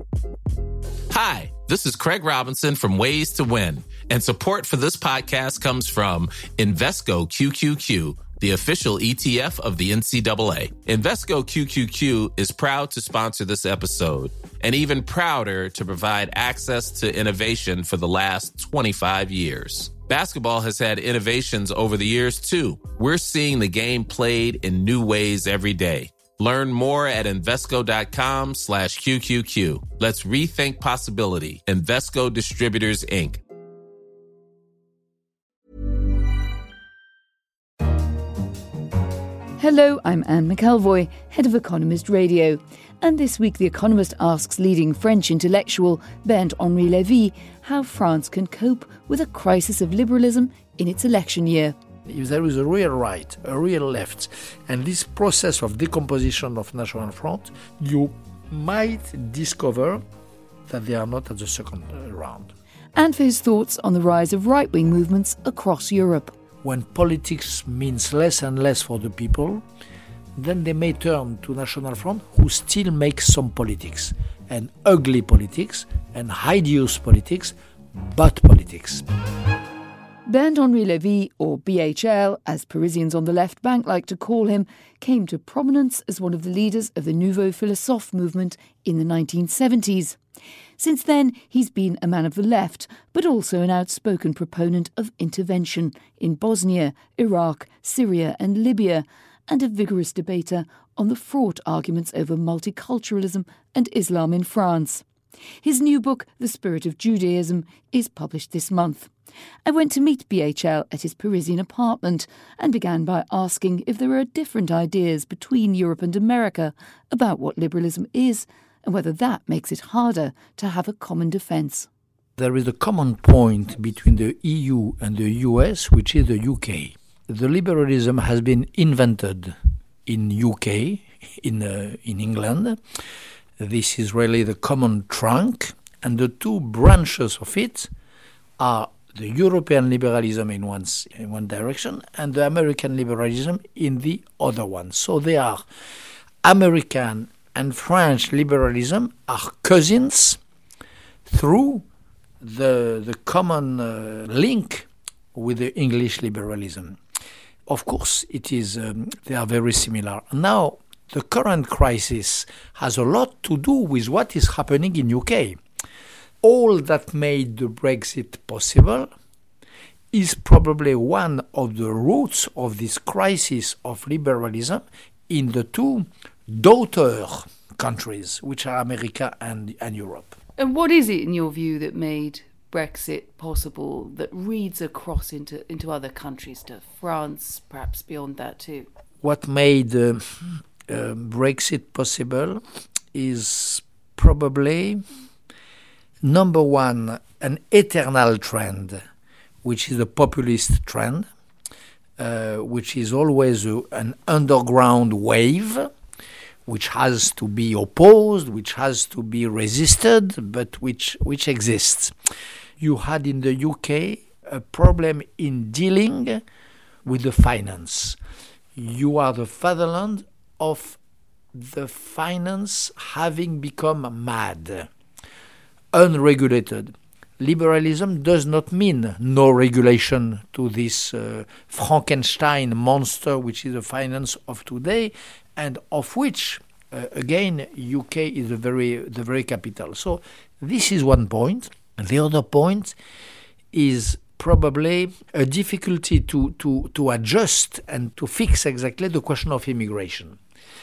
Hi, this is Craig Robinson from Ways to Win, and support for this podcast comes from Invesco QQQ, the official ETF of the NCAA. Invesco QQQ is proud to sponsor this episode, and even prouder to provide access to innovation for the last 25 years. Basketball has had innovations over the years, too. We're seeing the game played in new ways every day. Learn more at Invesco.com/QQQ. Let's rethink possibility. Invesco Distributors, Inc. Hello, I'm Anne McElvoy, head of Economist Radio. And this week, The Economist asks leading French intellectual Bernd-Henri Lévy how France can cope with a crisis of liberalism in its election year. If there is a real right, a real left, and this process of decomposition of National Front, you might discover that they are not at the second round. And for his thoughts on the rise of right-wing movements across Europe. When politics means less and less for the people, then they may turn to National Front, who still makes some politics, and ugly politics, and hideous politics, but politics. Bernd-Henri Lévy, or BHL, as Parisians on the left bank like to call him, came to prominence as one of the leaders of the Nouveau Philosophe movement in the 1970s. Since then, he's been a man of the left, but also an outspoken proponent of intervention in Bosnia, Iraq, Syria and Libya, and a vigorous debater on the fraught arguments over multiculturalism and Islam in France. His new book, The Spirit of Judaism, is published this month. I went to meet BHL at his Parisian apartment and began by asking if there are different ideas between Europe and America about what liberalism is and whether that makes it harder to have a common defence. There is a common point between the EU and the US, which is the UK. The liberalism has been invented in UK, in England. This is really the common trunk, and the two branches of it are the European liberalism in one direction and the American liberalism in the other one. So they are American and French liberalism are cousins through the common link with the English liberalism. Of course, it is they are very similar. Now, the current crisis has a lot to do with what is happening in UK. All that made the Brexit possible is probably one of the roots of this crisis of liberalism in the two daughter countries, which are America and Europe. And what is it, in your view, that made Brexit possible, that reads across into other countries, to France, perhaps beyond that too? What made Brexit possible is probably, number one, an eternal trend, which is a populist trend, which is always an underground wave, which has to be opposed, which has to be resisted, but which exists. You had in the UK a problem in dealing with the finance. You are the fatherland of the finance having become mad, unregulated. Liberalism does not mean no regulation to this Frankenstein monster, which is the finance of today, and of which, again, UK is the very capital. So this is one point. And the other point is probably a difficulty to adjust and to fix exactly the question of immigration.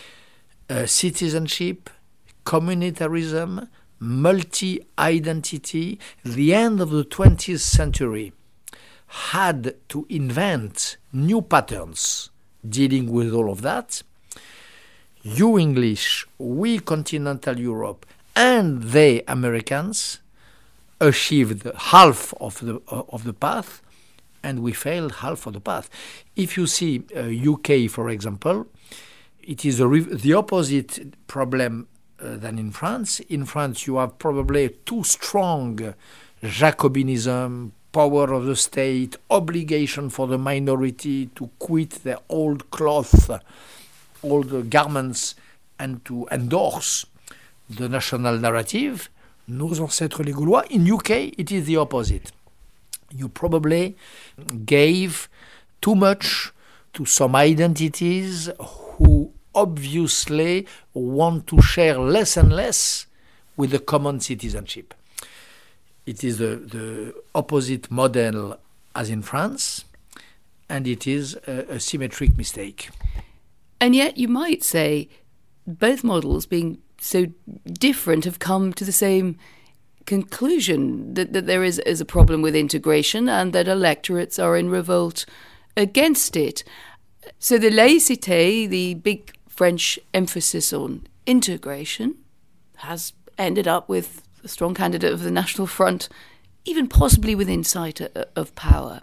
Citizenship, communitarism, multi-identity. The end of the 20th century had to invent new patterns dealing with all of that. You English, we continental Europe, and they Americans achieved half of the path, and we failed half of the path. If you see UK, for example, it is the opposite problem than in France. In France, you have probably too strong Jacobinism, power of the state, obligation for the minority to quit their old cloth, old garments, and to endorse the national narrative, nos ancêtres les Gaulois. In UK, it is the opposite. You probably gave too much to some identities who obviously want to share less and less with the common citizenship. It is the opposite model as in France, and it is a symmetric mistake. And yet you might say both models, being so different, have come to the same conclusion, that there is a problem with integration and that electorates are in revolt against it. So the laïcité, the big French emphasis on integration, has ended up with a strong candidate of the National Front, even possibly within sight of power.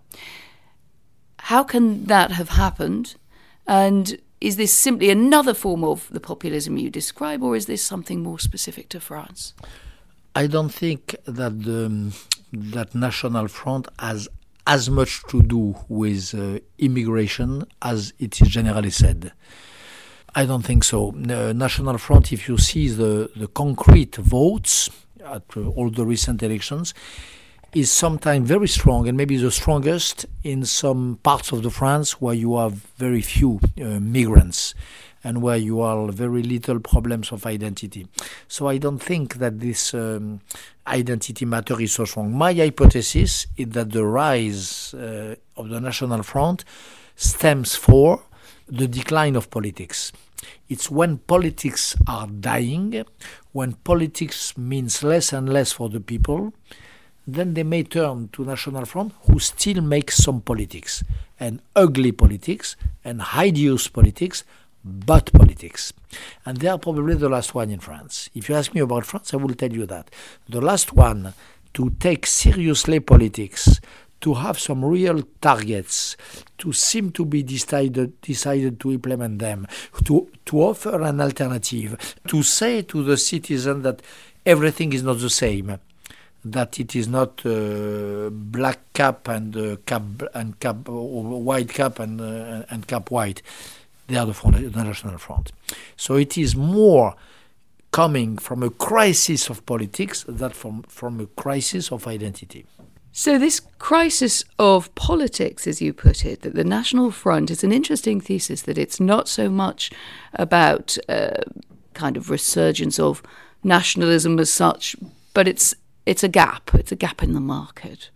How can that have happened? And is this simply another form of the populism you describe, or is this something more specific to France? I don't think that that National Front has as much to do with immigration as it is generally said. I don't think so. National Front, if you see the concrete votes at all the recent elections, is sometimes very strong, and maybe the strongest in some parts of the France where you have very few migrants and where you have very little problems of identity. So I don't think that this identity matter is so strong. My hypothesis is that the rise of the National Front stems for the decline of politics. It's when politics are dying, when politics means less and less for the people, then they may turn to National Front, who still makes some politics, and ugly politics, and hideous politics, but politics. And they are probably the last one in France. If you ask me about France, I will tell you that. The last one to take seriously politics, to have some real targets, to seem to be decided to implement them, to offer an alternative, to say to the citizen that everything is not the same, that it is not black cap and cap or white cap and cap white. They are the National Front. So it is more coming from a crisis of politics than from a crisis of identity. So this crisis of politics, as you put it, that the National Front, is an interesting thesis, that it's not so much about kind of resurgence of nationalism as such, but it's a gap in the market.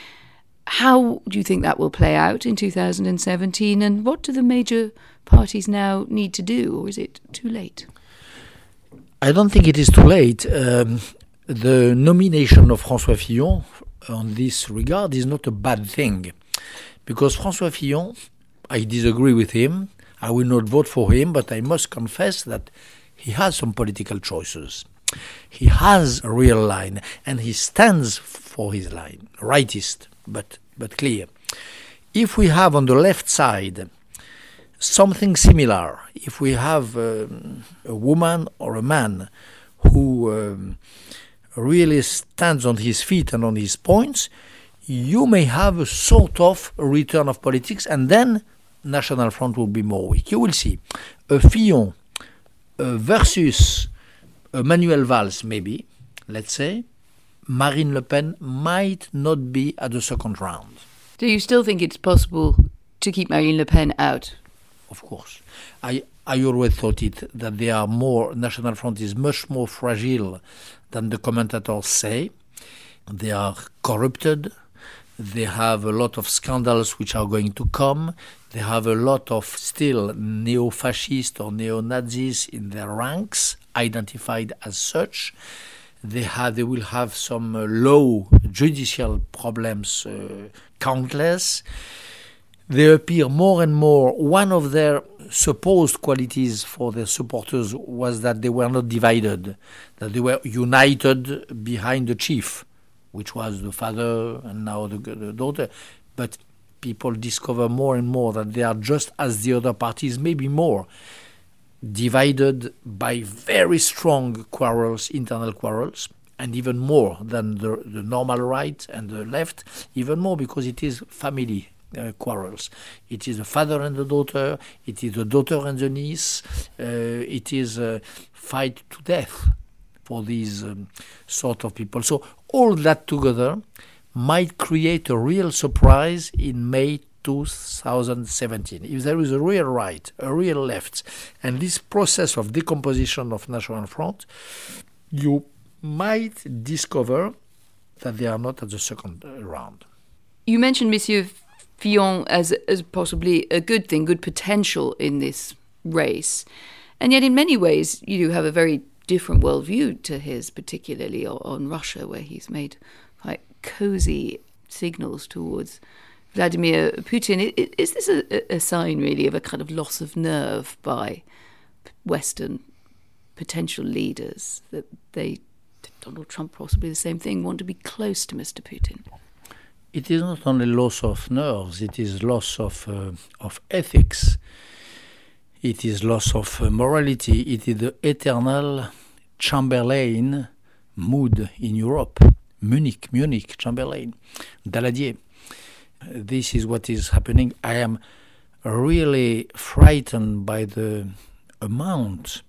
How do you think that will play out in 2017, and what do the major parties now need to do, or is it too late? I don't think it is too late. The nomination of François Fillon on this regard is not a bad thing, because François Fillon, I disagree with him, I will not vote for him, but I must confess that he has some political choices. He has a real line, and he stands for his line, rightist, but clear. If we have on the left side something similar, if we have a woman or a man who really stands on his feet and on his points, you may have a sort of a return of politics, and then National Front will be more weak. You will see. A Fillon versus Manuel Valls, maybe, let's say, Marine Le Pen might not be at the second round. Do you still think it's possible to keep Marine Le Pen out? Of course. I always thought that they are more, National Front is much more fragile than the commentators say. They are corrupted. They have a lot of scandals which are going to come. They have a lot of still neo-fascist or neo-Nazis in their ranks, identified as such. They will have some low judicial problems, countless. They appear more and more. One of their supposed qualities for their supporters was that they were not divided, that they were united behind the chief, which was the father and now the daughter. But people discover more and more that they are just as the other parties, maybe more, divided by very strong quarrels, internal quarrels, and even more than the normal right and the left, even more because it is family quarrels. It is the father and the daughter, it is the daughter and the niece, it is a fight to death for these sort of people. So all that together might create a real surprise in May 2017. If there is a real right, a real left, and this process of decomposition of National Front, you might discover that they are not at the second round. You mentioned Monsieur Fillon as possibly a good thing, good potential in this race. And yet in many ways you have a very different worldview to his, particularly on Russia, where he's made quite cosy signals towards Vladimir Putin. Is this a sign really of a kind of loss of nerve by Western potential leaders, that Donald Trump possibly the same thing, want to be close to Mr. Putin? It is not only loss of nerves, it is loss of ethics. It is loss of morality. It is the eternal Chamberlain mood in Europe. Munich, Chamberlain, Daladier. This is what is happening. I am really frightened by the amount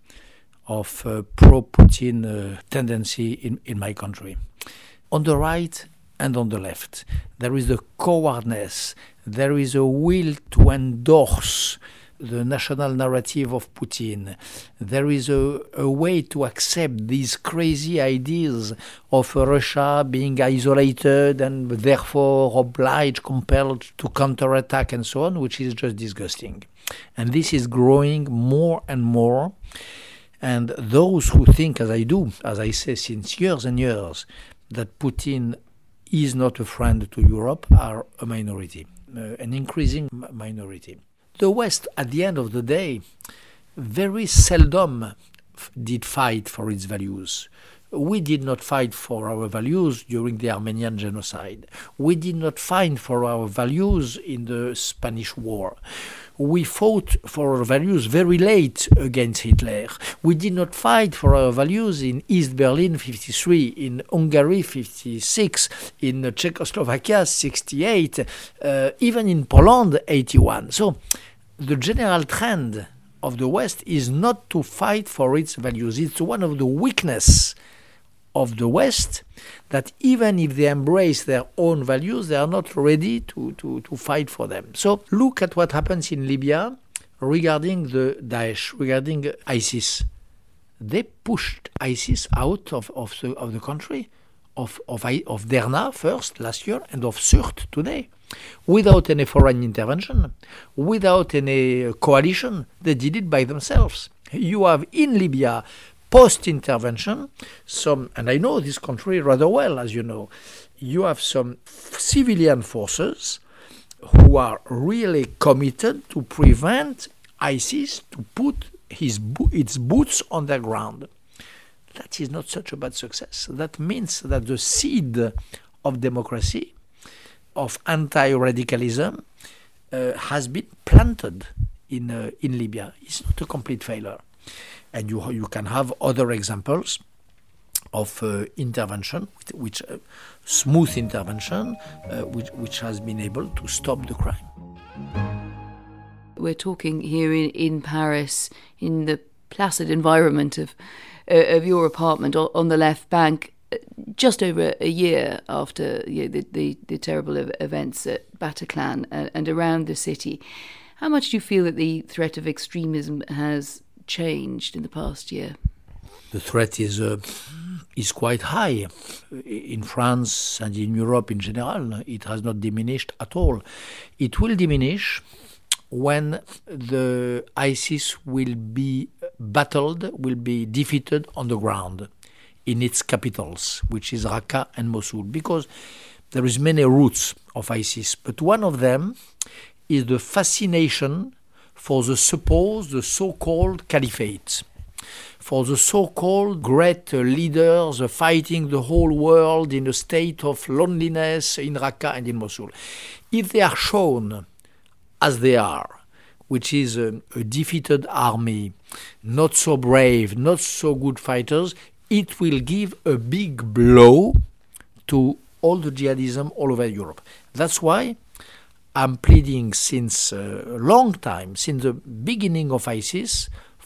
of pro-Putin tendency in my country. On the right and on the left, there is a cowardness, there is a will to endorse the national narrative of Putin. There is a way to accept these crazy ideas of Russia being isolated and therefore obliged, compelled to counterattack and so on, which is just disgusting. And this is growing more and more. And those who think, as I do, as I say since years and years, that Putin is not a friend to Europe are a minority, an increasing minority. The West, at the end of the day, very seldom did fight for its values. We did not fight for our values during the Armenian genocide. We did not fight for our values in the Spanish War. We fought for our values very late against Hitler. We did not fight for our values in East Berlin 53, in Hungary 56, in Czechoslovakia 68, even in Poland 81. So the general trend of the West is not to fight for its values. It's one of the weaknesses of the West, that even if they embrace their own values, they are not ready to fight for them. So look at what happens in Libya regarding the Daesh, regarding ISIS. They pushed ISIS out of the country, of Derna first last year and of Sirte today, without any foreign intervention, without any coalition. They did it by themselves. You have in Libya, post-intervention, and I know this country rather well, as you know, you have some civilian forces who are really committed to prevent ISIS to put its boots on the ground. That is not such a bad success. That means that the seed of democracy, of anti-radicalism, has been planted in Libya. It's not a complete failure. And you can have other examples of intervention, which smooth intervention, which has been able to stop the crime. We're talking here in Paris, in the placid environment of your apartment on the left bank, just over a year after the terrible events at Bataclan and around the city. How much do you feel that the threat of extremism has changed in the past year? The threat is quite high in France and in Europe in general. It has not diminished at all. It will diminish when the ISIS will be battled, will be defeated on the ground in its capitals, which is Raqqa and Mosul, because there is many roots of ISIS, but one of them is the fascination for the so-called caliphate, for the so-called great leaders fighting the whole world in a state of loneliness in Raqqa and in Mosul. If they are shown as they are, which is a defeated army, not so brave, not so good fighters, it will give a big blow to all the jihadism all over Europe. That's why I'm pleading since a long time, since the beginning of ISIS,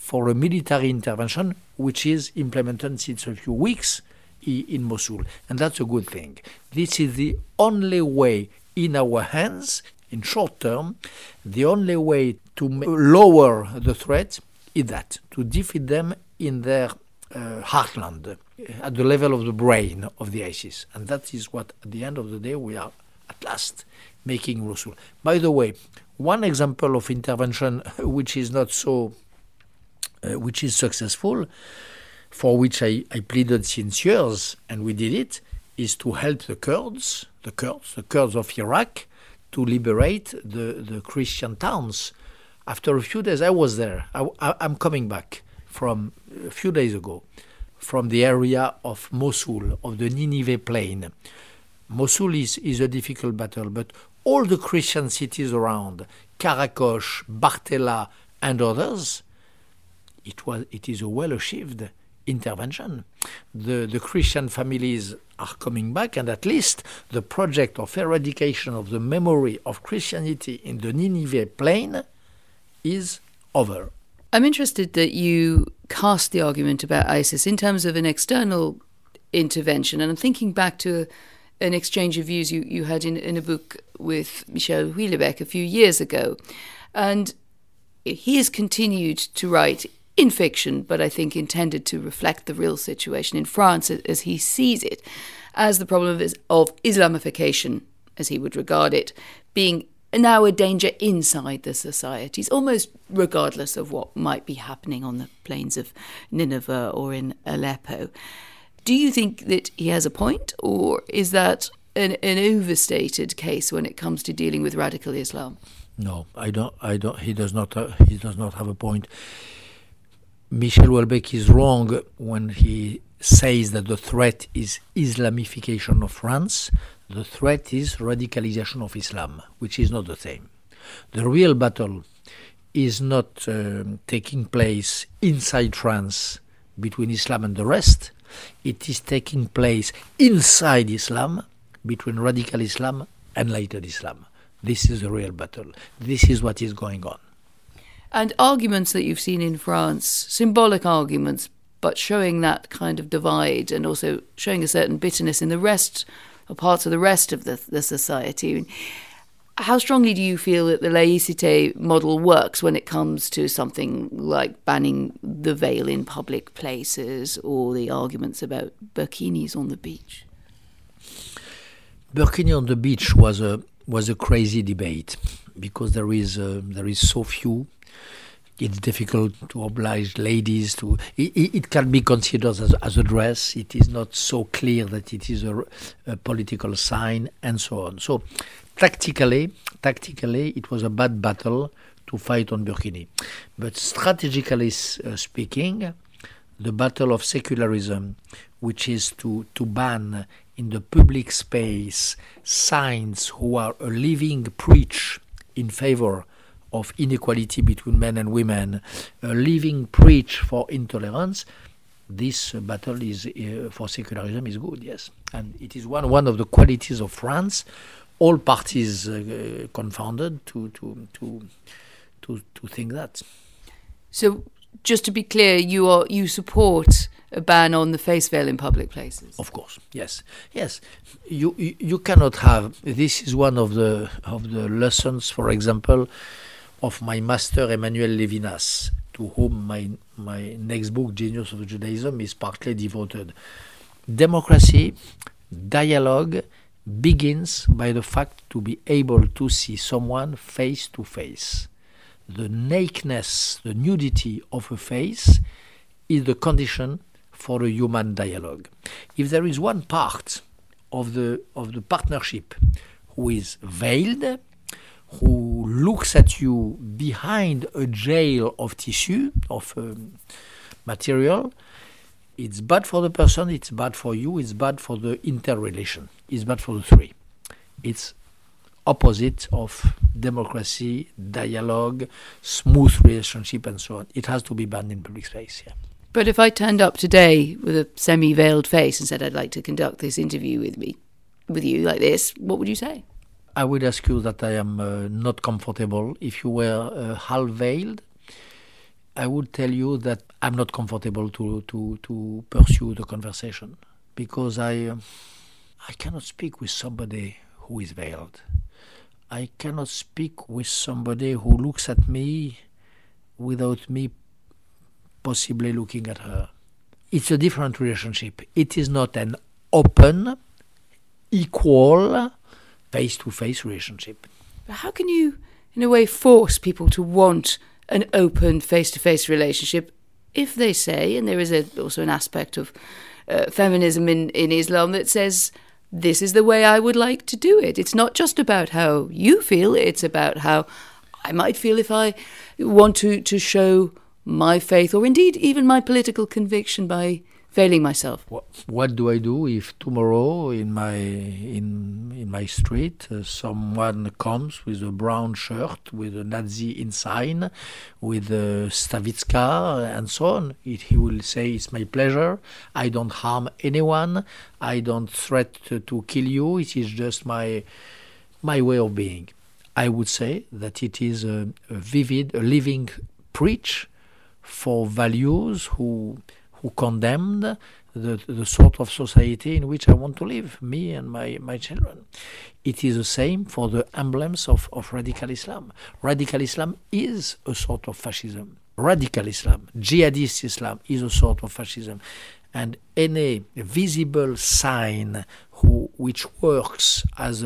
for a military intervention, which is implemented since a few weeks in Mosul. And that's a good thing. This is the only way in our hands, in short term, the only way to lower the threat is that, to defeat them in their heartland, at the level of the brain of the ISIS. And that is what, at the end of the day, we are at last making Mosul. By the way, one example of intervention which is not so, which is successful, for which I pleaded since years, and we did it, is to help the Kurds of Iraq, to liberate the Christian towns. After a few days, I was there. I'm coming back from a few days ago, from the area of Mosul, of the Nineveh plain. Mosul is a difficult battle, but all the Christian cities around, Karakosh, Bartella, and others, it is a well-achieved intervention. The Christian families are coming back, and at least the project of eradication of the memory of Christianity in the Nineveh plain is over. I'm interested that you cast the argument about ISIS in terms of an external intervention, and I'm thinking back to an exchange of views you had in a book with Michel Houellebecq a few years ago. And he has continued to write in fiction, but I think intended to reflect the real situation in France as he sees it, as the problem of Islamification, as he would regard it, being now a danger inside the societies, almost regardless of what might be happening on the plains of Nineveh or in Aleppo. Do you think that he has a point, or is that an overstated case when it comes to dealing with radical Islam? No, I don't. He does not have a point. Michel Houellebecq is wrong when he says that the threat is Islamification of France. The threat is radicalization of Islam, which is not the same. The real battle is not taking place inside France between Islam and the rest. It is taking place inside Islam between radical Islam and later Islam. This is the real battle. This is what is going on. And arguments that you've seen in France, symbolic arguments, but showing that kind of divide and also showing a certain bitterness in the rest, or parts of the rest of the society. How strongly do you feel that the laïcité model works when it comes to something like banning the veil in public places or the arguments about burkinis on the beach? Burkini on the beach was a crazy debate because there is so few. It's difficult to oblige ladies to. It can be considered as a dress. It is not so clear that it is a political sign, and so on. So, tactically, it was a bad battle to fight on burkini. But strategically speaking, the battle of secularism, which is to ban in the public space signs who are a living preach in favor of inequality between men and women, a living preach for intolerance, this battle is for secularism is good, yes. And it is one of the qualities of France, all parties confounded, to think that. So, just to be clear, you support a ban on the face veil in public places? Of course, yes. You cannot have. This is one of the lessons, for example, of my master Emmanuel Levinas, to whom my next book, Genius of Judaism, is partly devoted. Democracy, dialogue, begins by the fact to be able to see someone face to face. The nakedness, the nudity of a face is the condition for a human dialogue. If there is one part of the partnership who is veiled, who looks at you behind a jail of tissue, of material, it's bad for the person, it's bad for you, it's bad for the interrelation, it's bad for the three. It's opposite of democracy, dialogue, smooth relationship, and so on. It has to be banned in public space, yeah. But if I turned up today with a semi-veiled face and said I'd like to conduct this interview with you like this, what would you say? I would ask you that I am not comfortable. If you were half-veiled, I would tell you that I'm not comfortable to pursue the conversation because I cannot speak with somebody who is veiled. I cannot speak with somebody who looks at me without me possibly looking at her. It's a different relationship. It is not an open, equal, face-to-face relationship. But how can you, in a way, force people to want an open, face-to-face relationship if they say, and there is also an aspect of feminism in Islam that says, this is the way I would like to do it. It's not just about how you feel, it's about how I might feel if I want to show my faith or indeed even my political conviction by veiling myself. What do I do if tomorrow in my street someone comes with a brown shirt with a Nazi ensign, with a Stavitska and so on? He will say, it's my pleasure, I don't harm anyone, I don't threaten to kill you, it is just my way of being. I would say that it is a living preach for values who condemned the sort of society in which I want to live, me and my children. It is the same for the emblems of radical Islam. Radical Islam is a sort of fascism. Radical Islam, jihadist Islam, is a sort of fascism. And any visible sign which works as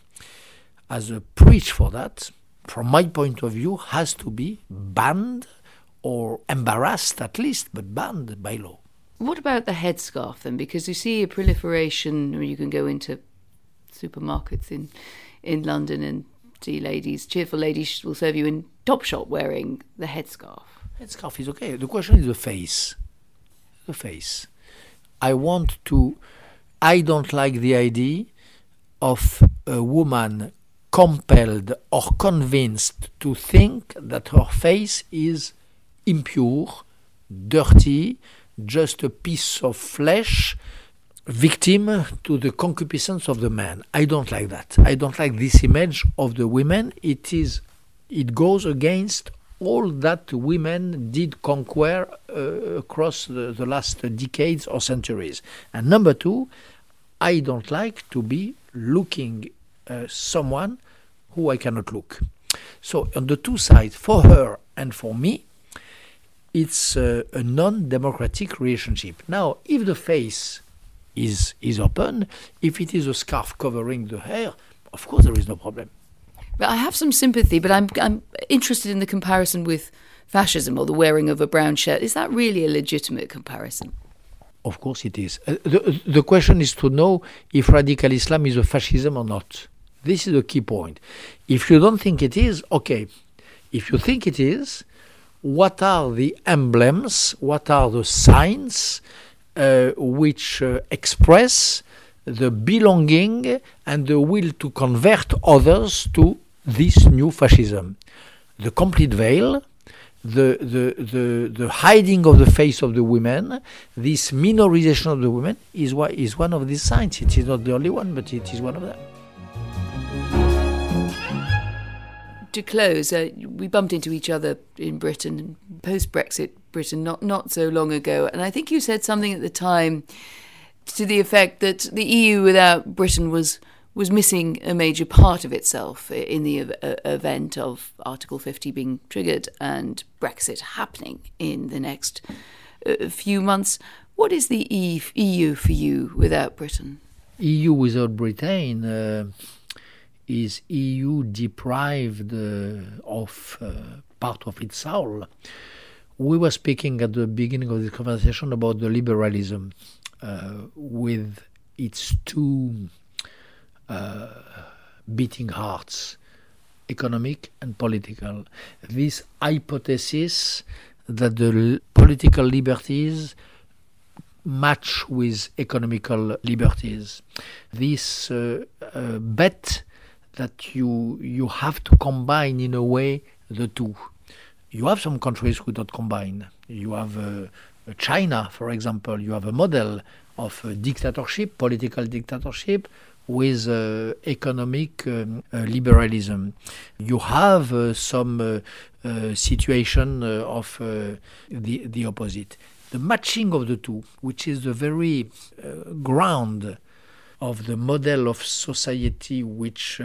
a preach for that, from my point of view, has to be banned or embarrassed at least, but banned by law. What about the headscarf then? Because you see a proliferation, you can go into supermarkets in London and see cheerful ladies will serve you in Topshop wearing the headscarf. Headscarf is okay. The question is the face. The face. I don't like the idea of a woman compelled or convinced to think that her face is impure, dirty, just a piece of flesh, victim to the concupiscence of the man. I don't like that. I don't like this image of the women. It goes against all that women did conquer across the last decades or centuries. And number two, I don't like to be looking someone who I cannot look. So on the two sides, for her and for me, it's a non-democratic relationship. Now, if the face is open, if it is a scarf covering the hair, of course there is no problem. But I have some sympathy, but I'm interested in the comparison with fascism or the wearing of a brown shirt. Is that really a legitimate comparison? Of course it is. The question is to know if radical Islam is a fascism or not. This is the key point. If you don't think it is, okay. If you think it is, what are the emblems, what are the signs which express the belonging and the will to convert others to this new fascism? The complete veil, the hiding of the face of the women, this minorization of the women is one of these signs. It is not the only one, but it is one of them. To close, we bumped into each other in Britain, post-Brexit Britain, not so long ago, and I think you said something at the time to the effect that the EU without Britain was missing a major part of itself in the event of Article 50 being triggered and Brexit happening in the next few months. What is the EU for you without Britain? EU without Britain is EU deprived of part of its soul. We were speaking at the beginning of this conversation about the liberalism with its two beating hearts, economic and political. This hypothesis that the political liberties match with economical liberties. This bet that you have to combine in a way the two. You have some countries who don't combine. You have China, for example. You have a model of dictatorship, political dictatorship, with economic liberalism. You have some situation of the opposite. The matching of the two, which is the very ground of the model of society which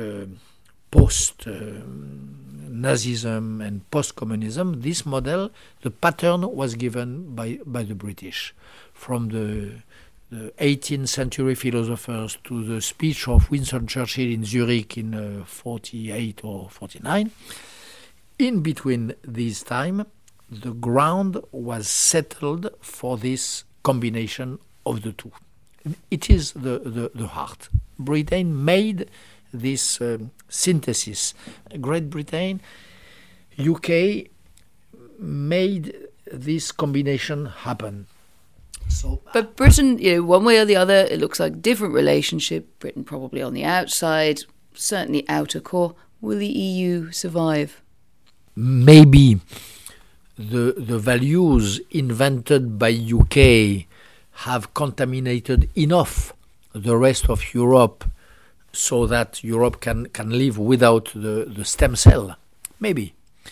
post-Nazism and post-communism, this model, the pattern was given by the British. From the 18th century philosophers to the speech of Winston Churchill in Zurich in 48 or 49, in between this time, the ground was settled for this combination of the two. It is the heart. Britain made this synthesis. Great Britain, UK made this combination happen. But Britain, one way or the other, it looks like different relationship. Britain probably on the outside, certainly outer core. Will the EU survive? Maybe the values invented by UK have contaminated enough the rest of Europe so that Europe can live without the stem cell. Maybe.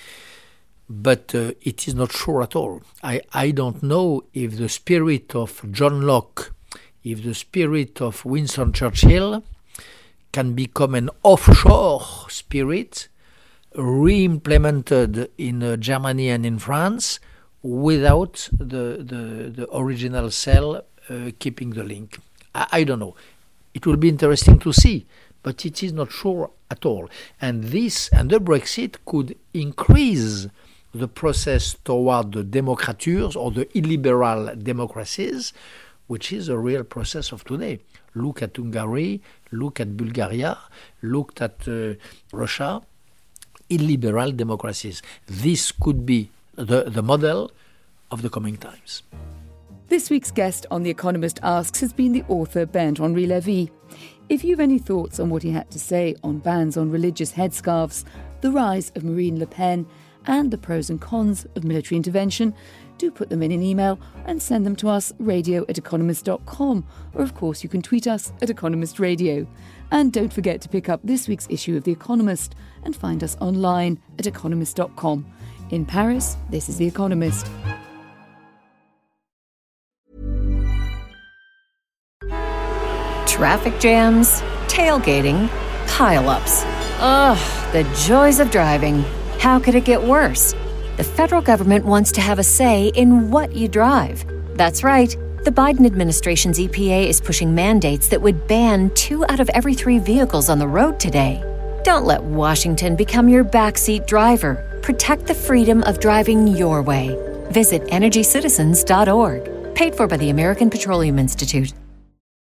But it is not sure at all. I don't know if the spirit of John Locke, if the spirit of Winston Churchill can become an offshore spirit re-implemented in Germany and in France without the original cell keeping the link. I don't know. It will be interesting to see, but it is not sure at all. And the Brexit could increase the process toward the democratures or the illiberal democracies, which is a real process of today. Look at Hungary, look at Bulgaria, look at Russia, illiberal democracies. This could be the model of the coming times. This week's guest on The Economist Asks has been the author Bernd-Henri Levy. If you've any thoughts on what he had to say on bans on religious headscarves, the rise of Marine Le Pen, and the pros and cons of military intervention, do put them in an email and send them to us, radio@economist.com, or of course you can tweet us at Economist Radio. And don't forget to pick up this week's issue of The Economist and find us online at economist.com. In Paris, this is The Economist. Traffic jams, tailgating, pile-ups. Ugh, the joys of driving. How could it get worse? The federal government wants to have a say in what you drive. That's right. The Biden administration's EPA is pushing mandates that would ban 2 out of every 3 vehicles on the road today. Don't let Washington become your backseat driver. Protect the freedom of driving your way. Visit EnergyCitizens.org. Paid for by the American Petroleum Institute.